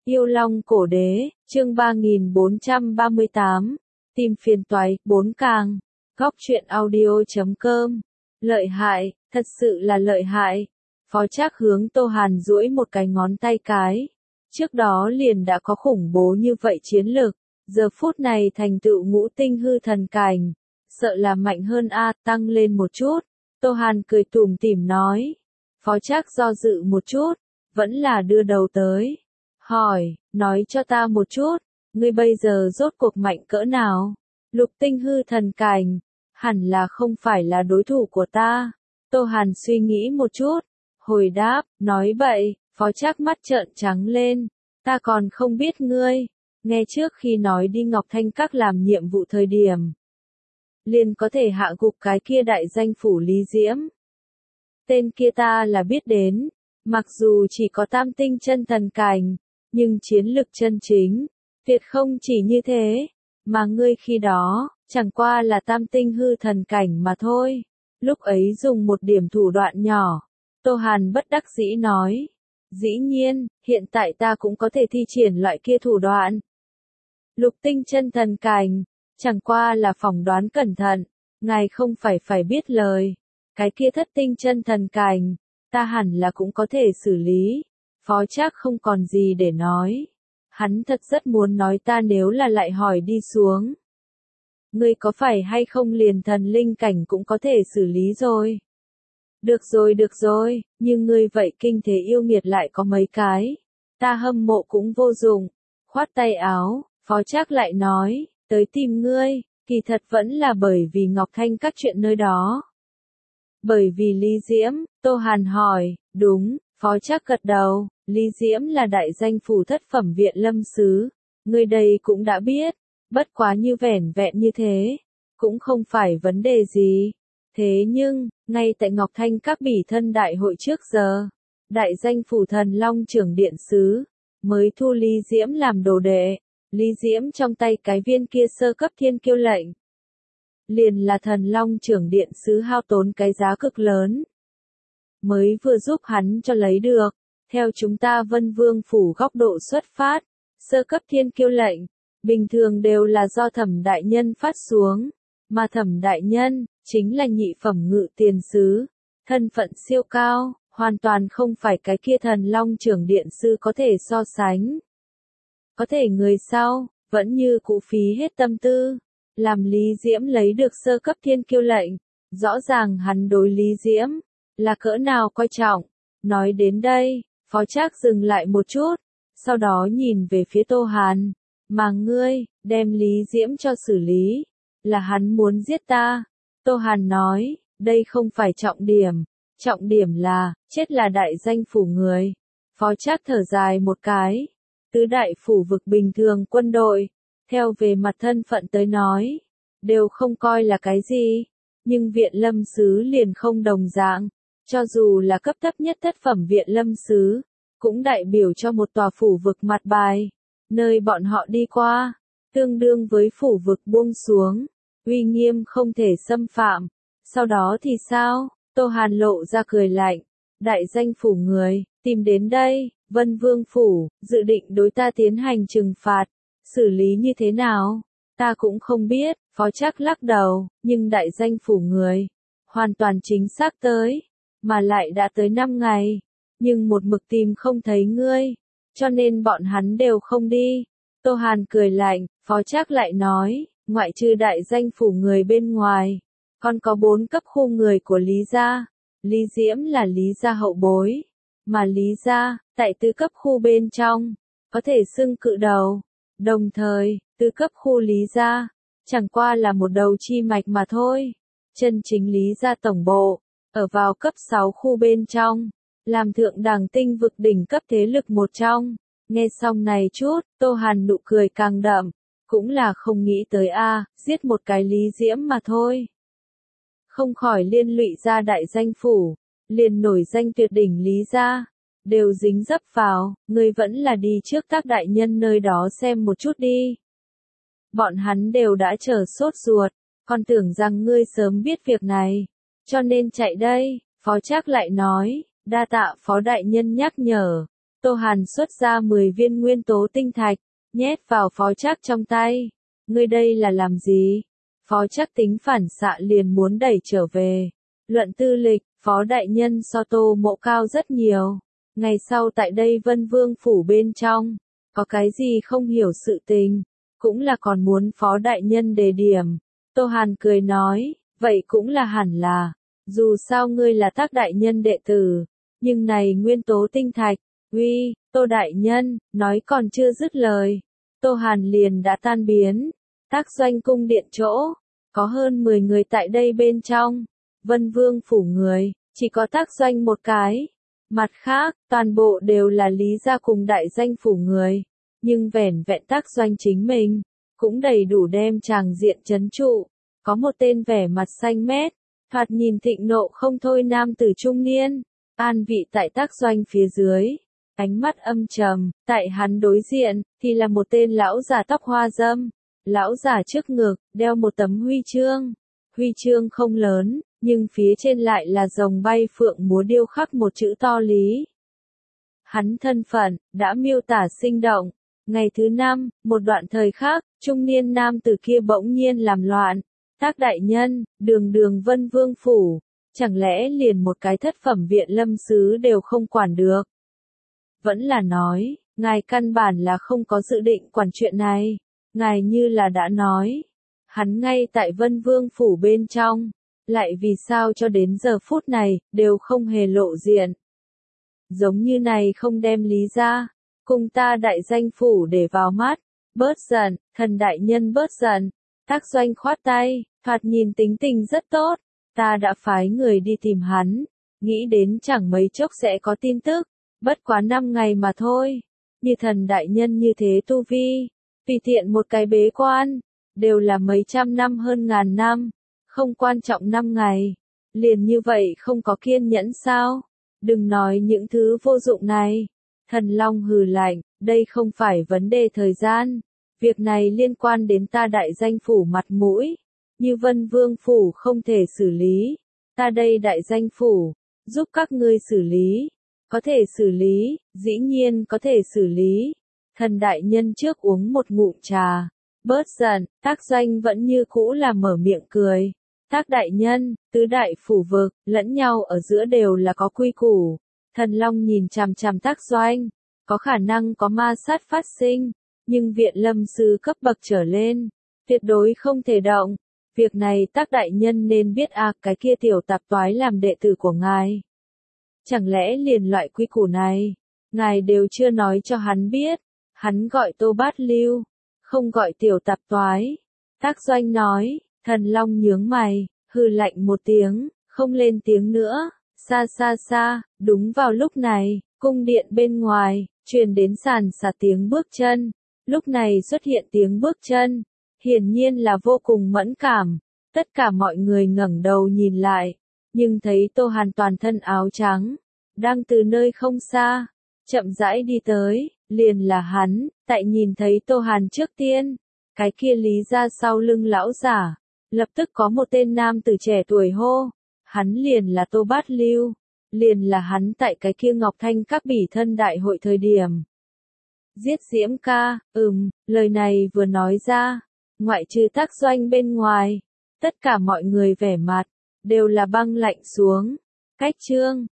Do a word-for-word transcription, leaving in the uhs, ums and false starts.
Yêu Long Cổ Đế, chương ba nghìn bốn trăm ba mươi tám, tìm phiền toái, bốn càng, góc truyện audio chấm com, lợi hại, thật sự là lợi hại. Phó Trác hướng Tô Hàn duỗi một cái ngón tay cái. Trước đó liền đã có khủng bố như vậy chiến lực, giờ phút này thành tựu ngũ tinh hư thần cảnh, sợ là mạnh hơn a, tăng lên một chút. Tô Hàn cười tủm tỉm nói. Phó Trác do dự một chút, vẫn là đưa đầu tới. Hỏi, nói cho ta một chút, ngươi bây giờ rốt cuộc mạnh cỡ nào? Lục tinh hư thần cảnh, hẳn là không phải là đối thủ của ta. Tô Hàn suy nghĩ một chút, hồi đáp, nói bậy. Phó Trác mắt trợn trắng lên, ta còn không biết ngươi, nghe trước khi nói đi Ngọc Thanh Các làm nhiệm vụ thời điểm, liền có thể hạ gục cái kia đại danh phủ Lý Diễm. Tên kia ta là biết đến, mặc dù chỉ có tam tinh chân thần cảnh, nhưng chiến lực chân chính, tuyệt không chỉ như thế, mà ngươi khi đó, chẳng qua là tam tinh hư thần cảnh mà thôi. Lúc ấy dùng một điểm thủ đoạn nhỏ, Tô Hàn bất đắc dĩ nói. Dĩ nhiên, hiện tại ta cũng có thể thi triển loại kia thủ đoạn. Lục tinh chân thần cảnh, chẳng qua là phỏng đoán cẩn thận, ngài không phải phải biết lời. Cái kia thất tinh chân thần cảnh, ta hẳn là cũng có thể xử lý. Phó Trác không còn gì để nói. Hắn thật rất muốn nói ta nếu là lại hỏi đi xuống. Ngươi có phải hay không liền thần linh cảnh cũng có thể xử lý rồi. Được rồi được rồi, nhưng ngươi vậy kinh thế yêu nghiệt lại có mấy cái. Ta hâm mộ cũng vô dụng. Khoát tay áo, Phó Trác lại nói, tới tìm ngươi, kỳ thật vẫn là bởi vì Ngọc Thanh Các chuyện nơi đó. Bởi vì Lý Diễm, Tô Hàn hỏi, đúng, Phó Trác gật đầu, Lý Diễm là đại danh phủ thất phẩm viện lâm sứ. Ngươi đây cũng đã biết, bất quá như vẻn vẹn như thế, cũng không phải vấn đề gì. Thế nhưng, ngay tại Ngọc Thanh Các bỉ thân đại hội trước giờ, đại danh phủ thần Long trưởng điện sứ, mới thu Lý Diễm làm đồ đệ. Lý Diễm trong tay cái viên kia sơ cấp thiên kiêu lệnh, liền là thần Long trưởng điện sứ hao tốn cái giá cực lớn, mới vừa giúp hắn cho lấy được. Theo chúng ta Vân Vương phủ góc độ xuất phát, sơ cấp thiên kiêu lệnh, bình thường đều là do Thẩm đại nhân phát xuống, mà Thẩm đại nhân chính là nhị phẩm ngự tiền sứ, thân phận siêu cao, hoàn toàn không phải cái kia thần Long trưởng điện sư có thể so sánh. Có thể người sau, vẫn như cũ phí hết tâm tư, làm Lý Diễm lấy được sơ cấp thiên kiêu lệnh, rõ ràng hắn đối Lý Diễm, là cỡ nào coi trọng. Nói đến đây, Phó Trác dừng lại một chút, sau đó nhìn về phía Tô Hàn, mà ngươi, đem Lý Diễm cho xử lý, là hắn muốn giết ta. Tô Hàn nói, đây không phải trọng điểm, trọng điểm là, chết là đại danh phủ người. Phó Trác thở dài một cái, tứ đại phủ vực bình thường quân đội, theo về mặt thân phận tới nói, đều không coi là cái gì, nhưng viện lâm sứ liền không đồng dạng, cho dù là cấp thấp nhất thất phẩm viện lâm sứ, cũng đại biểu cho một tòa phủ vực mặt bài, nơi bọn họ đi qua, tương đương với phủ vực buông xuống. Uy nghiêm không thể xâm phạm. Sau đó thì sao? Tô Hàn lộ ra cười lạnh. Đại danh phủ người, tìm đến đây, Vân Vương phủ, dự định đối ta tiến hành trừng phạt. Xử lý như thế nào? Ta cũng không biết, Phó Trác lắc đầu, nhưng đại danh phủ người, hoàn toàn chính xác tới, mà lại đã tới năm ngày, nhưng một mực tìm không thấy ngươi, cho nên bọn hắn đều không đi. Tô Hàn cười lạnh, Phó Trác lại nói, ngoại trừ đại danh phủ người bên ngoài, còn có bốn cấp khu người của Lý gia. Lý Diễm là Lý gia hậu bối, mà Lý gia, tại tứ cấp khu bên trong, có thể xưng cự đầu. Đồng thời, tứ cấp khu Lý gia, chẳng qua là một đầu chi mạch mà thôi. Chân chính Lý gia tổng bộ, ở vào cấp sáu khu bên trong, làm thượng đẳng tinh vực đỉnh cấp thế lực một trong. Nghe xong này chút, Tô Hàn nụ cười càng đậm. Cũng là không nghĩ tới a, à, giết một cái Lý Diễm mà thôi. Không khỏi liên lụy ra đại danh phủ, liền nổi danh tuyệt đỉnh Lý gia, đều dính dấp vào, ngươi vẫn là đi trước các đại nhân nơi đó xem một chút đi. Bọn hắn đều đã chờ sốt ruột, còn tưởng rằng ngươi sớm biết việc này, cho nên chạy đây. Phó Trác lại nói, đa tạ Phó đại nhân nhắc nhở. Tô Hàn xuất ra mười viên nguyên tố tinh thạch, nhét vào Phó Trác trong tay. Ngươi đây là làm gì? Phó Trác tính phản xạ liền muốn đẩy trở về. Luận tư lịch, Phó đại nhân so Tô Mộ cao rất nhiều. Ngày sau tại đây Vân Vương phủ bên trong, có cái gì không hiểu sự tình, cũng là còn muốn Phó đại nhân đề điểm. Tô Hàn cười nói, vậy cũng là hẳn là, dù sao ngươi là Tác đại nhân đệ tử, nhưng này nguyên tố tinh thạch, uy, Tô đại nhân, nói còn chưa dứt lời. Tô Hàn liền đã tan biến. Tác doanh cung điện chỗ, có hơn mười người tại đây bên trong. Vân Vương phủ người, chỉ có Tác doanh một cái. Mặt khác, toàn bộ đều là Lý gia cùng đại danh phủ người. Nhưng vẻn vẹn Tác doanh chính mình, cũng đầy đủ đem tràng diện trấn trụ. Có một tên vẻ mặt xanh mét, thoạt nhìn thịnh nộ không thôi nam tử trung niên, an vị tại Tác doanh phía dưới. Ánh mắt âm trầm, tại hắn đối diện, thì là một tên lão già tóc hoa râm. Lão già trước ngực, đeo một tấm huy chương. Huy chương không lớn, nhưng phía trên lại là rồng bay phượng múa điêu khắc một chữ to Lý. Hắn thân phận, đã miêu tả sinh động. Ngày thứ năm, một đoạn thời khác, trung niên nam tử kia bỗng nhiên làm loạn. Tác đại nhân, đường đường Vân Vương phủ, chẳng lẽ liền một cái thất phẩm viện lâm sứ đều không quản được? Vẫn là nói, ngài căn bản là không có dự định quản chuyện này. Ngài như là đã nói, hắn ngay tại Vân Vương phủ bên trong, lại vì sao cho đến giờ phút này, đều không hề lộ diện. Giống như này không đem Lý ra, cùng ta đại danh phủ để vào mắt, bớt giận, thần đại nhân bớt giận. Tác doanh khoát tay, thoạt nhìn tính tình rất tốt, ta đã phái người đi tìm hắn, nghĩ đến chẳng mấy chốc sẽ có tin tức, bất quá năm ngày mà thôi. Như thần đại nhân như thế tu vi, tùy tiện một cái bế quan, đều là mấy trăm năm hơn ngàn năm, không quan trọng năm ngày, liền như vậy không có kiên nhẫn sao? Đừng nói những thứ vô dụng này. Thần Long hừ lạnh, đây không phải vấn đề thời gian, việc này liên quan đến ta đại danh phủ mặt mũi, như Vân Vương phủ không thể xử lý, ta đây đại danh phủ, giúp các ngươi xử lý, có thể xử lý, dĩ nhiên có thể xử lý. Thần đại nhân trước uống một ngụm trà, bớt giận. Tác doanh vẫn như cũ là mở miệng cười. Tác đại nhân, tứ đại phủ vực, lẫn nhau ở giữa đều là có quy củ. Thần Long nhìn chằm chằm Tác doanh, có khả năng có ma sát phát sinh, nhưng viện lâm sư cấp bậc trở lên, tuyệt đối không thể động. Việc này Tác đại nhân nên biết à, cái kia tiểu tạp toái làm đệ tử của ngài. Chẳng lẽ liền loại quy củ này, ngài đều chưa nói cho hắn biết? Hắn gọi Tô Bát Lưu, không gọi tiểu tạp toái. Tác doanh nói. Thần Long nhướng mày, hừ lạnh một tiếng, không lên tiếng nữa. Xa xa xa, đúng vào lúc này, cung điện bên ngoài, truyền đến sàn sạt tiếng bước chân. Lúc này xuất hiện tiếng bước chân, hiển nhiên là vô cùng mẫn cảm. Tất cả mọi người ngẩng đầu nhìn lại, nhưng thấy Tô Hàn toàn thân áo trắng, đang từ nơi không xa, chậm rãi đi tới, liền là hắn. Tại nhìn thấy Tô Hàn trước tiên, cái kia Lý ra sau lưng lão giả, lập tức có một tên nam tử trẻ tuổi hô, hắn liền là Tô Bát Lưu, liền là hắn tại cái kia Ngọc Thanh các bỉ thân đại hội thời điểm. Giết Diễm ca, ừm, lời này vừa nói ra, ngoại trừ Tác doanh bên ngoài, tất cả mọi người vẻ mặt, đều là băng lạnh xuống. Cách chương